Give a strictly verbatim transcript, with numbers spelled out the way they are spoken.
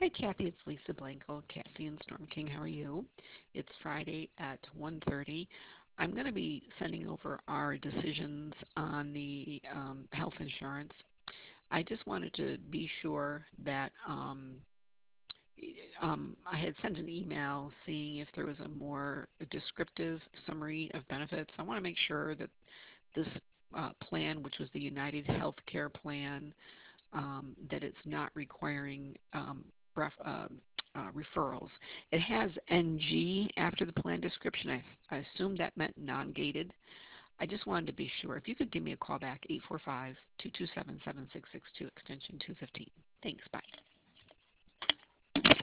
Hi, Kathy. It's Lisa Blanco, Kathy and Storm King. How are you? It's Friday at one thirty. I'm going to be sending over our decisions on the um, health insurance. I just wanted to be sure that um, um, I had sent an email seeing if there was a more descriptive summary of benefits. I want to make sure that this uh, plan, which was the United Healthcare plan, um, that it's not requiring um, ref, uh, uh, referrals. It has N G after the plan description. I, I assumed that meant non-gated. I just wanted to be sure. If you could give me a call back, eight four five, two two seven, seven six six two, extension two fifteen. Thanks. Bye.